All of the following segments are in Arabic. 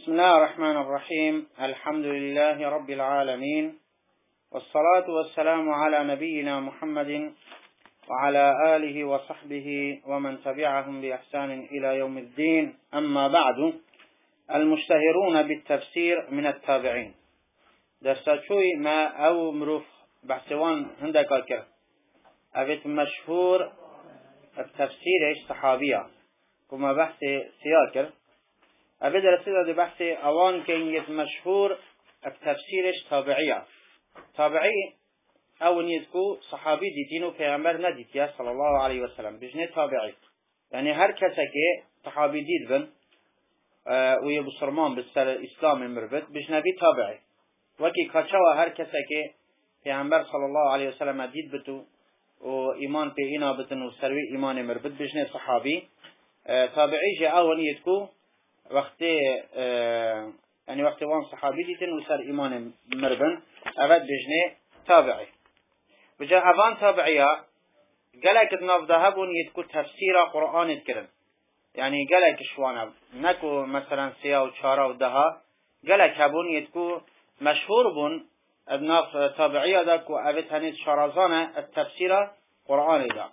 بسم الله الرحمن الرحيم. الحمد لله رب العالمين، والصلاة والسلام على نبينا محمد وعلى آله وصحبه ومن تبعهم بإحسان إلى يوم الدين. أما بعد، المشتهرون بالتفسير من التابعين. دستشوي ما أو مروف بحثوان هندك الكر أبت مشهور التفسير إيش صحابية كما بحث سياكر أبدا رسيدة بحث أوان كينية مشهور التفسير إيش تابعية تابعي أو نيزكو صحابي ديتينو پیغمبر نديتيا صلى الله عليه وسلم بجنة تابعي، يعني هر كسكي صحابي ديد بن ويبصرمان بالسر الإسلام المربط بجنبي تابعي، وكي كاتشوا هر كسكي پیغمبر صلى الله عليه وسلم ديد بتو وإيمان بإينا بتن وسروي إيمان مربط بجنة صحابي تابعي جاء أول نيزكو وقت يعني وقت وان صحابي ديتن وسر إيمان مربن أبد بجنة تابعي. بجا أفان تابعية قالك نفذهبون يتكو تفسير قرآن يتكرن، يعني قالك شوانا نكو مثلا سيا وشارة ودها قالك هبون يتكو مشهور بون ابناف تابعية داكو أبت هنيت شارزانة التفسير قرآن دا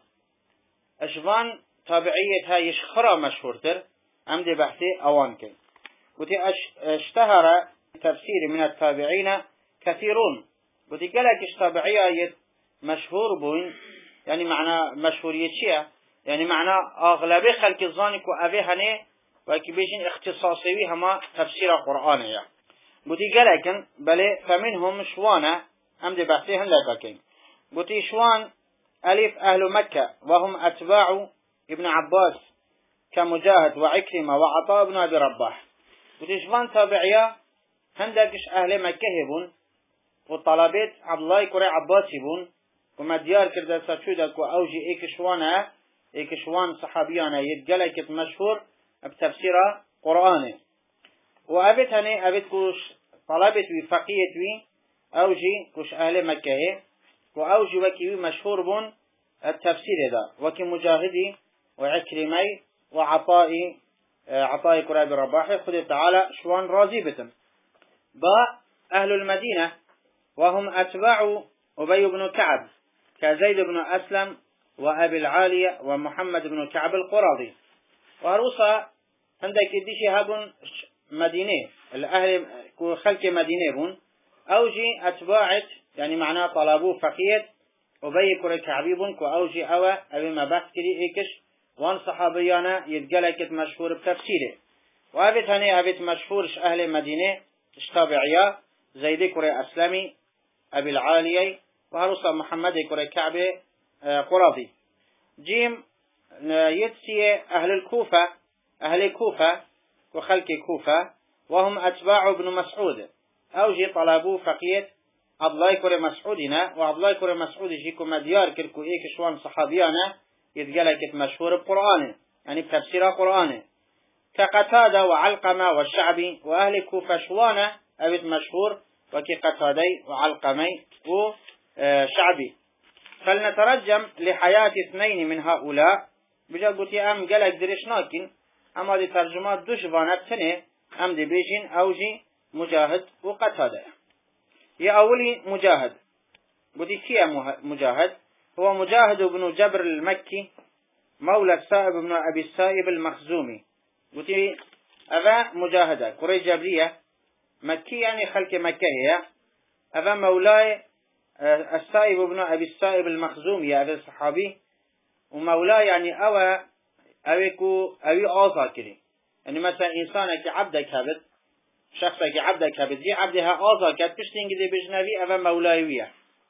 أشفان تابعية هاي يشخرا مشهور تر عمد بحثي أوان كي وتي اشتهر تفسير من التابعين كثيرون، وتي قالك تابعية مشهور بون يعني معنى مشهورية شيء، يعني معنى أغلبية خلق الظانك وأبي هني وكبيجين اختصاصي هما تفسير قرآنية. بوتي قالك بل فمنهم شوانا عمد بحثي هندكاكين بوتي شوان ألف أهل مكة وهم أتباع ابن عباس كمجاهد وعكرمة وعطاء بن أبي رباح. بوتي شوان تابعية هندكش أهل مكة هبون وطلبت عبد الله كوري عباس هبون وما ديار كرده ساتشودك وأوجي إيكشوان صحابيانا يتقلك مشهور بتفسير قرآني، وأبت هني أبت كوش طلبت وفقيت وي أوجي كوش أهل مكة وأوجي وكي مشهور بون التفسير ده وكي مجاهدي وعكرمي وعطائي كراب الرباحي خذ تعالى شوان راضي بتم. با أهل المدينة وهم أتباع أبي بن كعب كزيد بن أسلم وأبي العالية ومحمد بن كعب القرظي. وروسا عندك ديشي هابون مدينة الأهل خلق مدينة بون أوجي أتباعت يعني معناه طلبوا فقير أبي كري كعبي بون كأوجي أوا أبي ما بحث كري إيكش وان صحابيانا يتقلقت مشهور بتفسيره. وأبت هني أبت مشهورش أهل مدينة اشتابعيا زيد كري أسلمي أبي العالية وهروسا محمد كري كعب قرظي. جيم يتسي أهل الكوفة وخلق كوفة وهم أتباع ابن مسعود أوجي طلبوا فقيت عبد الله كري مسعودنا وعبد الله كري مسعود جيكو مديار كركو إيك شوان صحابيانا يتقلقت مشهور بقرآن يعني بتفسير قرآن كقتادة وعلقمة والشعبي وأهل كوفة شوانا أبد مشهور وكي قتادي وعلقمي وشعبي. فلنترجم لحياة اثنين من هؤلاء بجا قلت أم قلق درشناكين أما دي ترجمات دوش بانت سنة أم دي بيجين أوجي مجاهد وقتادة. يا أولي مجاهد قلت كي مجاهد هو مجاهد بن جبر المكي مولى السائب بن أبي السائب المخزومي. قلت أبا مجاهدة كري جبرية مكي يعني خلق مكة هي أبا مولاي السائب بن أبي السائب المخزومي هذا الصحابي ومولاي يعني أوي آزا كري، يعني مثلا إنسانك عبدك هبت شخصك عبدك هبت دي عبدها آزا كت بشتين قدي بجنبي أبا مولايوية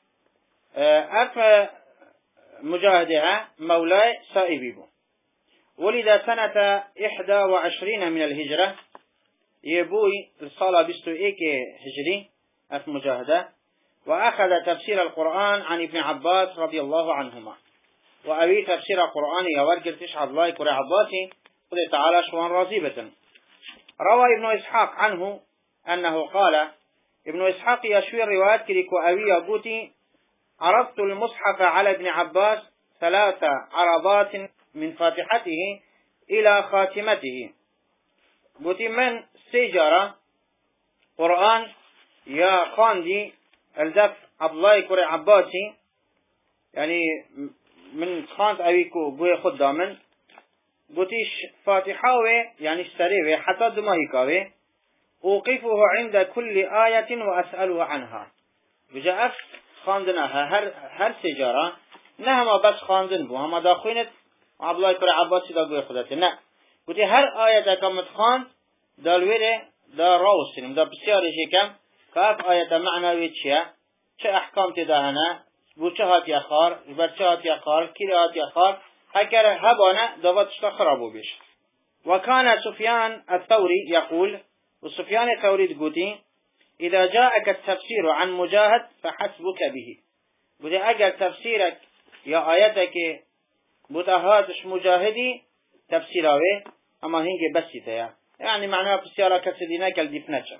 أف مجاهدها مولاي سائبي بو. ولد سنة 21 من الهجرة يبوي الصلاة بستو إيكي هجري أف مجاهدة، وأخذ تفسير القرآن عن ابن عباس رضي الله عنهما. وأبي تفسير القرآن يورجل تشعب الله كري عباسي قل تعالى شوان رازيبة. روى ابن إسحاق عنه أنه قال ابن إسحاق يشوي الروايات كريكو أبي يقوتي عرضت المصحف على ابن عباس 3 عرضات من فاتحته إلى خاتمته قوتي من سيجارة قرآن يا خاندي الدف عبد الله كوري عباسي يعني من خاند أبيكو بوي خدامن قوتيش فاتحاوي يعني اشتريوي حتى دماهيكاوي أوقفه عند كل آية وأسأله عنها بجاء خاندناها هر سيجارة نهما بس خاندن بو هما داخوينت عبد الله كوري عباسي دا بوي خداتي نه قوتي هر آية دا كمت خاند دا الويري دا راوسينم دا بسياري جيكم كاف آية معنوي تشيا چه احكام تداهنا بو چه هاتي اخار بر چه هاتي اخار كيري هاتي اخار هكذا هبانا دواتشتا خرابو بيش. وكان سفيان الثوري يقول وسفيان الثوري تقولي إذا جاءك التفسير عن مجاهد فحسبك به بدي أجل تفسيرك يا آياتك بتهاتش مجاهدي تفسيره أما هنجي بسيطة يعني معناه بسيارة كسدينا كالدفنشة.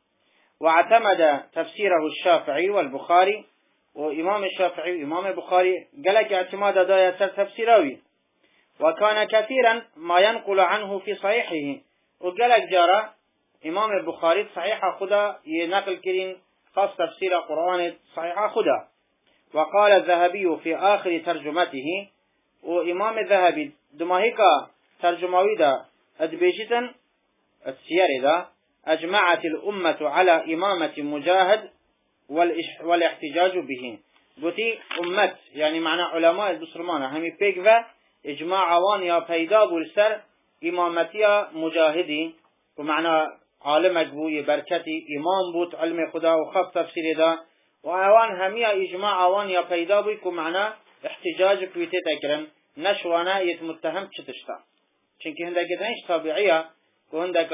واعتمد تفسيره الشافعي والبخاري وإمام الشافعي وإمام البخاري قالك اعتماد داية تفسيراوي. وكان كثيرا ما ينقل عنه في صحيحه وقالك جارة إمام البخاري صحيح خدا ينقل كرين خاص تفسير قرآن صحيح خدا. وقال الذهبي في آخر ترجمته وإمام الذهبي دماهيكا ترجموي دا أدبيجتا السياري دا أجمعت الأمة على إمامة مجاهد والاحتجاج به قلتي أمت يعني معنى علماء البصرمانة همي بيقفة إجماع وانيا بيدا بالسر إمامتيا مجاهدي ومعنى عالمك بوي بركتي إمام بوت علم خدا وخف تفسير دا وأوان هميا إجماع وانيا بيدا بوي كمعنى احتجاج كويتي تكرم نشوانا يتمتهم تشتا چونكي هندك دانش طبيعية وهندك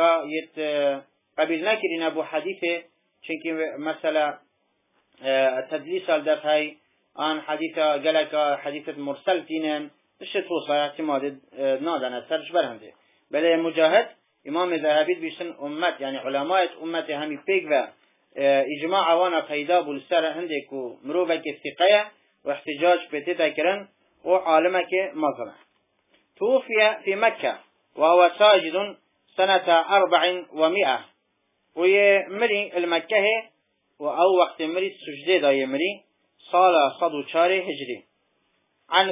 قبل نكرين أبو حديثه چونكي مثلا تدليس الدف هاي عن حديثة قالك حديثة مرسل تينن الشتوصة اعتماد نادنا سرش برهنده بل مجاهد إمام ذهبيت بيشن أمت يعني علماء أمت همي بيك و إجماع وانا قيدا بالسر هندك ومروفك الثقية واحتجاج بتتكرن وعالمك مظلم. توفي في مكة وهو ساجد سنة 400 ويمري المكة وأو وقت مري السجدة دا يمري صالة صدو شاري هجري عن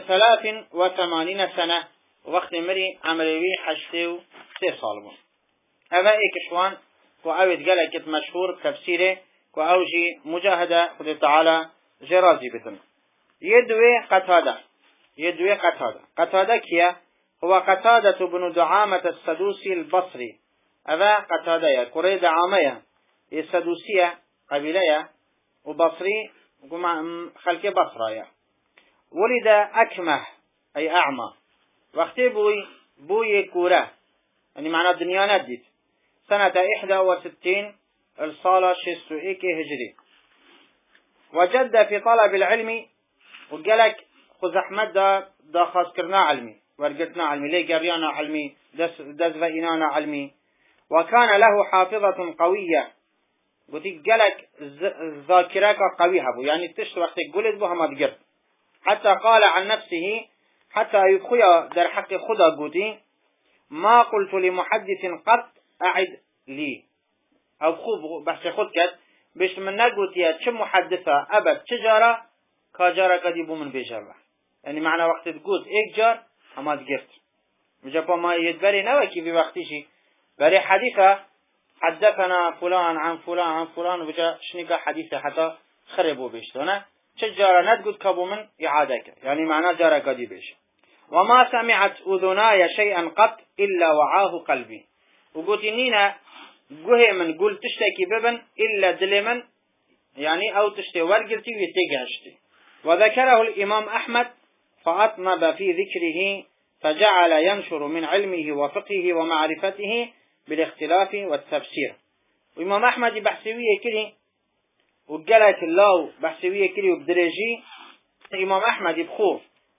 83 سنة وقت مري عملوي حشتو 3 صالبون. هذا إكشوان وعود قلقت مشهور تفسيره وأوجي مجاهدة خد تعالى جرازي بثم. يدوي قتادة كيا هو قتادة بن دعامة السدوسي البصري. هذا قتادة كوري دعامية السدوسية قبيلة وبصري خلق بصرايا. ولد أكمه أي أعمى وقت بوي كورة يعني معنى الدنيا ندت سنة 61 الصالة 6 هجري. وجد في طلب العلم وقالك خذ أحمد دا خاص كرنا علمي ورقتنا علمي ليه قريانا علمي دز فإنانا علمي. وكان له حافظة قوية قلت قالك ذاكرك قوية يعني تشت وقت قلت بها ما تقرب حتى قال عن نفسه حتى يبخي در حق خدا قلت ما قلت لمحدث قط أعد لي أو خوب بحث خود كد بيش من نقلت يا چه محدثة أبد تجارة كاجارة قديبو من بيجارة يعني معنى وقت تقول ايك جار اما تقرت مجابا ما يدبري نوكي في وقتشي بري حديثة حدثنا فلان عن فلان عن فلان وجا شنيقا حديثة حتى خربوا بيشتونا تجارة نتقول كابو من إعادك يعني معنى جارة قديبش. وما سمعت أذناي شيئا قط إلا وعاه قلبي وقلت إنينا قهي من قول تشتكي ببن إلا دلمن يعني أو تشتي ورقلتي ويتقعشتي. وذكره الإمام أحمد فأطنب في ذكره فجعل ينشر من علمه وفقهه ومعرفته بالاختلاف والتفسير. وإمام أحمد بحثوية كلي وقالك الله بحثوية كلي وبدرجي إمام أحمد بخوف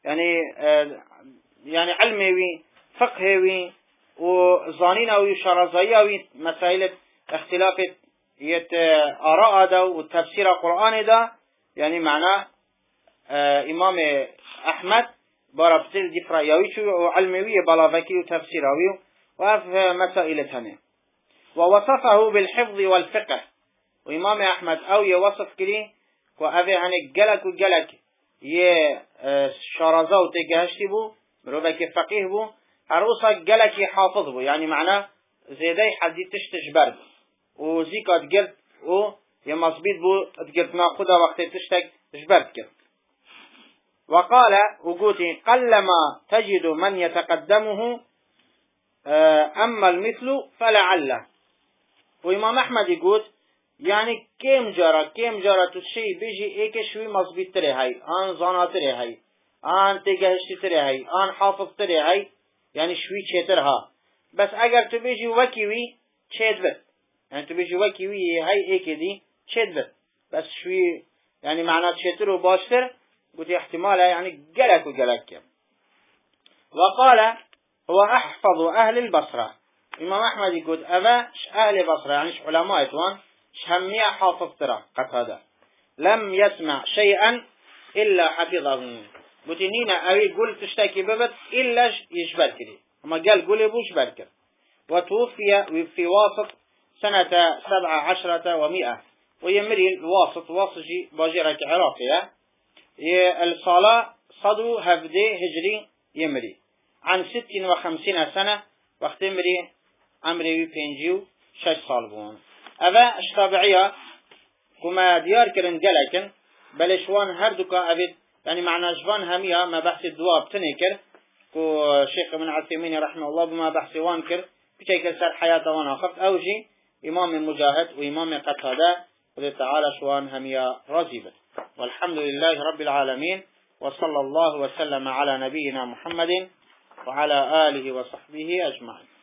يعني علمي فقهي وظانينوي شرزيوي مسائل اختلاف آراء دا والتفسير القرآن دا يعني معناه إمام أحمد برابطل دفرايوي وعلمي بلافكي وتفسيراوي وفي مسائل تانية ووصفه بالحفظ والفقه. وإمام أحمد أو يوصف كلي وأبي هنك جلك وجلك شارزة وتجهشتي بو مروبك فقيه بو عروسة جلك حافظ بو يعني معناه زيدي حدي تشتجبرد وزيكا تجرد و يمصبيد بو تجرد ما خدا وقت تشتج جبرد كر. وقال وقوتي قلما تجد من يتقدمه أما المثل فلعله. وإمام أحمد يقول يعني كم جرى تشي بيجي ايك شوي مصبيت تري هاي آن زانا تري هاي آن تجهشت تري هاي آن حافظ تري هاي يعني شوي تشترها. بس اگر تو بيجي وكيوي تشد بت يعني تو بيجي وكيوي هاي ايك دي تشد بت بس شوي يعني معناه تشتر وباشتر قلت احتمالها يعني قلق وقلق. وقال هو أحفظ أهل البصرة. إمام أحمد يقول أبا أهل البصرة يعني علماء إتوان شهمية حافظ ترى قتادة لم يسمع شيئا إلا حفظه. بتنينا أبي قل تشتكي ببت إلا يشبر كده أما قال قل يبوش بركر. وتوفي في واسط سنة 17 و100 ويمري الواسط واصجي باجرة عراقية الصلاة صدو هفدي هجري يمري عن 56 سنة وقت يمري عمري بينجيو 6 سال بون. أبا اشتابعية كما ديار كرن جلكن بلشوان هردوكا أبد يعني معنى جوان همية ما بحث الدواب تنكر كو شيخ من عثيمين رحمه الله بما بحث وانكر بشكل سر حياته وانا خفت أوجي إمام المجاهد وإمام قتادة وذي تعالى شوان همية رازبة. والحمد لله رب العالمين وصلى الله وسلم على نبينا محمد وعلى آله وصحبه أجمعين.